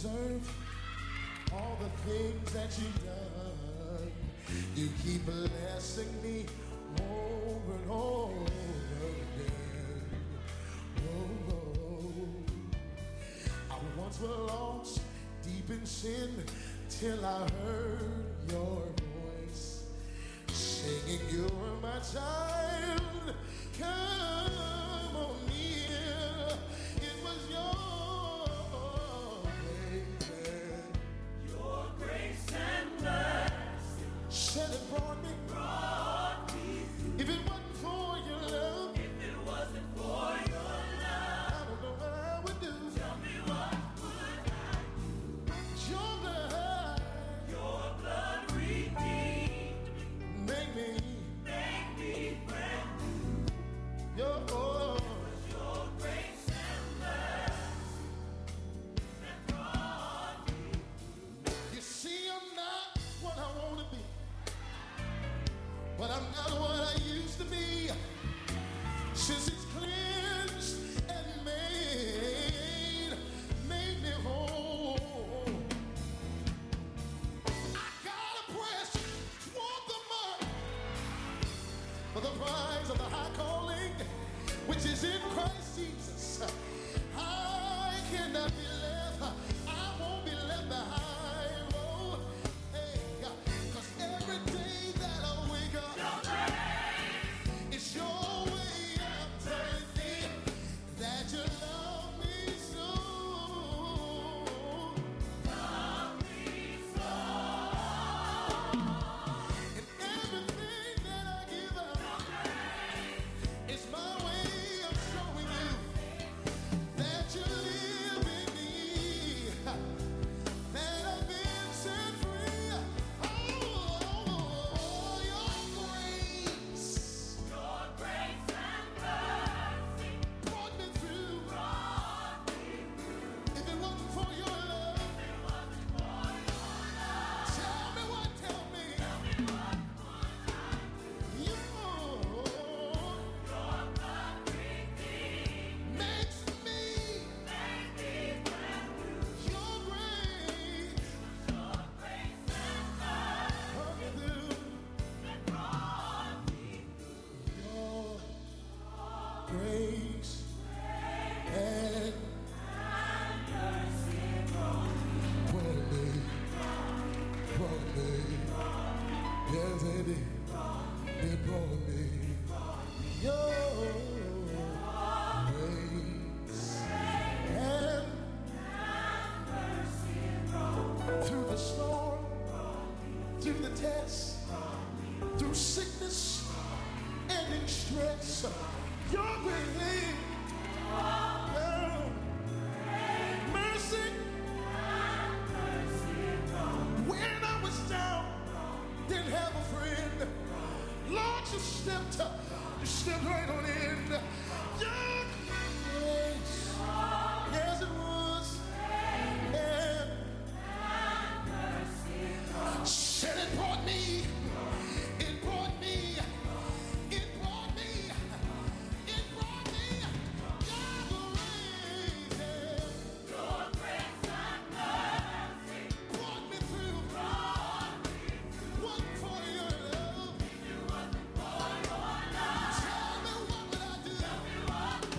deserve all the things that you've done. You keep blessing me over and over again. Oh, I once was lost deep in sin till I heard your voice singing, "You're my child, come on near." It was your grace and mercy said it brought me. If it wasn't for your love, I don't know what I would do. Tell me what would I do? Your blood redeemed me. Make me brand new. Your grace and mercy that brought me through. You see, I'm not what I want to be, but I'm not what I used to be. Since it's cleansed and made me whole, I gotta press toward the mark for the prize of the high calling, which is in Christ Jesus. I cannot be left, I won't be left behind. Oh, hey, 'cause every day that I wake up, it's your way of telling me that you love me so. And everything that I give up, it's my way of showing you that you live in me, that I've been set free. Oh, your grace and mercy brought me through. If it wasn't for your love, tell me what, tell me. Your blood makes me your grace brought me through. Your grace and brought me. Yes, it did. It brought me. Your grace and through the storm, through the test, through sickness and in stress, your grace, mercy. When I was down, didn't have a friend, Lord, you stepped right on in. Your grace, yes it was, and said it brought me, it brought me, it brought me, it brought me. Your grace and mercy brought me through. Wasn't for your love. Tell me what would I do?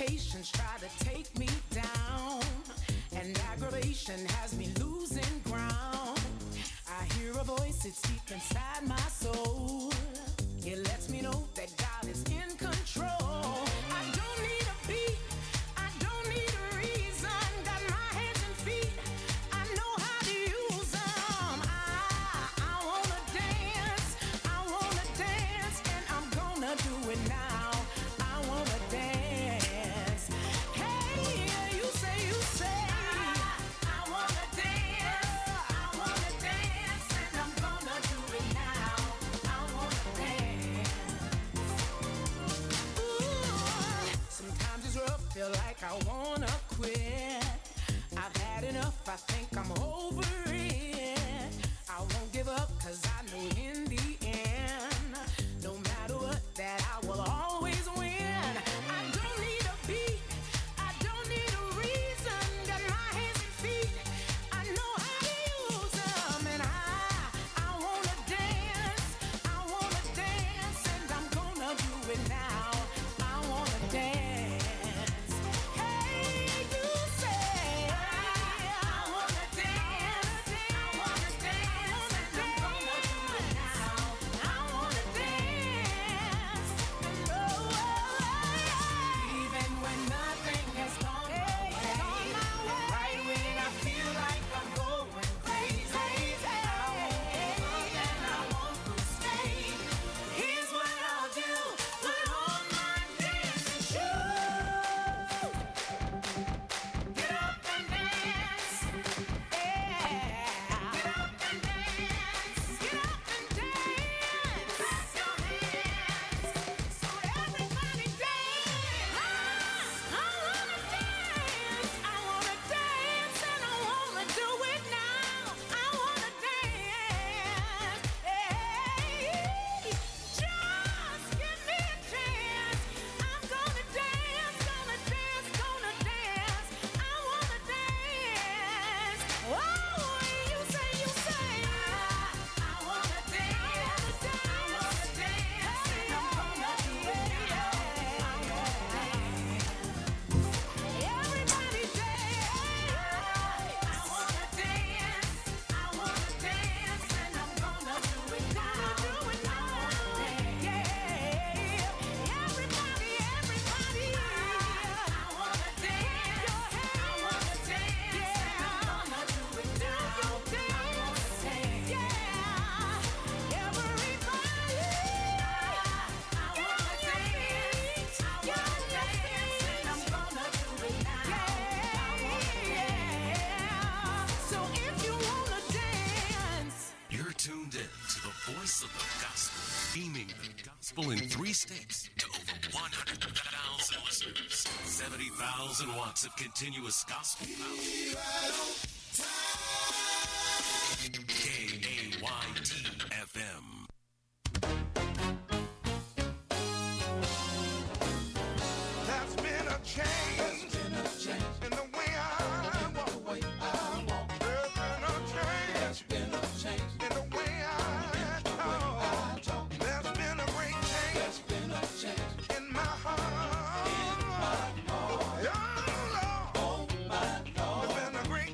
temptations try to take me down, and aggravation has me losing ground. I hear a voice, it's deep inside my soul. It lets me know that God is in control. I don't need a beat, I don't need a reason. Got my hands and feet, I know how to use them. I wanna dance, and I'm gonna do it now. I wanna dance. Hey, you say, I wanna dance, and I'm gonna do it now. I wanna dance. Ooh, sometimes it's rough, feel like I wanna quit. I've had enough, I think I'm over it. I won't give up, 'cause I know in the end, no matter what, that I will always win. I don't need a beat, I don't need a reason. Got my hands and feet, I know how to use them. And I wanna dance, and I'm gonna do it now. I wanna dance. Hey, you say, I wanna dance, and I'm gonna do it now. I wanna dance, and even when nothing has gone my way, right when I feel like I'm going crazy, I won't give up and I won't lose faith. Here's what I'll do: put on my dancing shoes, get up and dance, yeah. Get up and dance, clap your hands, so everybody dance. I wanna dance, and I wanna do it now. I wanna dance, hey, just give me a chance. I'm gonna dance, I wanna dance. Oh, you say, I wanna dance, and I'm gonna do it now. I wanna dance. Everybody dance. I wanna dance, and I'm gonna do it now. Yeah. Everybody. I wanna dance. And I'm gonna do it now. I wanna dance. Yeah. Everybody. I wanna dance. And I'm gonna do it now. Yeah. So if you wanna dance. You're tuned in to the voice of the gospel, beaming the gospel in 3 states to over 100,000 listeners, 70,000 watts of continuous gospel power. KAYT FM. There's been a change in the way I walk. There's been a change in the way I talk. There's been a great change in my heart. Oh, Lord. There's been a great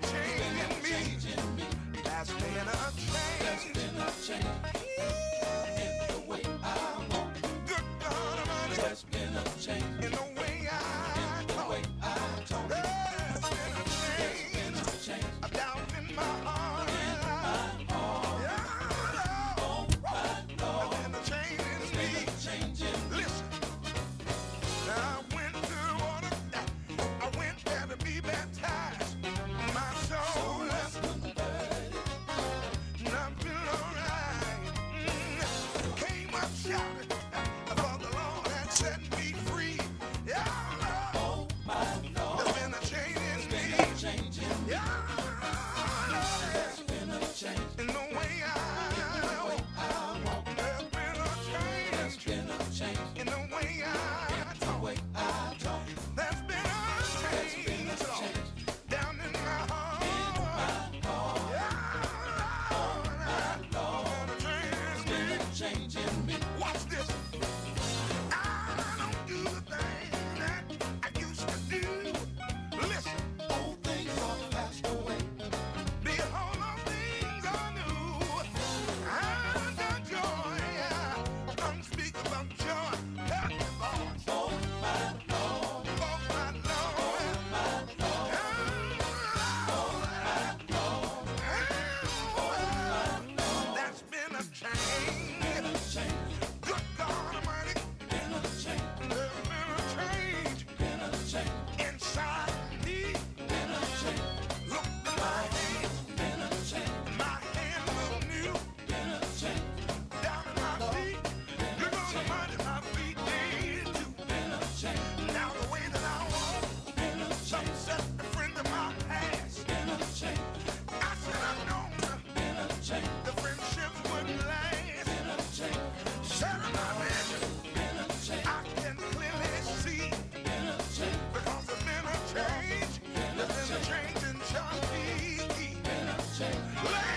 Let